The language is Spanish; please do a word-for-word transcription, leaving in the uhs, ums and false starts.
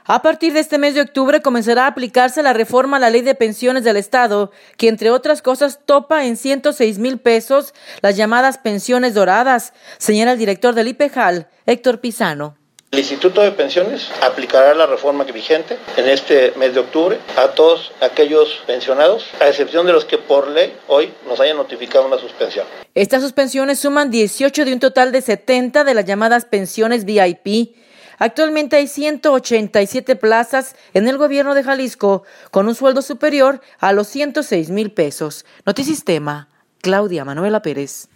A partir de este mes de octubre comenzará a aplicarse la reforma a la Ley de Pensiones del Estado, que entre otras cosas topa en ciento seis mil pesos las llamadas pensiones doradas, señala el director del IPEJAL, Héctor Pizano. El Instituto de Pensiones aplicará la reforma vigente en este mes de octubre a todos aquellos pensionados, a excepción de los que por ley hoy nos hayan notificado una suspensión. Estas suspensiones suman dieciocho de un total de setenta de las llamadas pensiones V I P. Actualmente hay ciento ochenta y siete plazas en el gobierno de Jalisco con un sueldo superior a los ciento seis mil pesos. Notisistema, Claudia Manuela Pérez.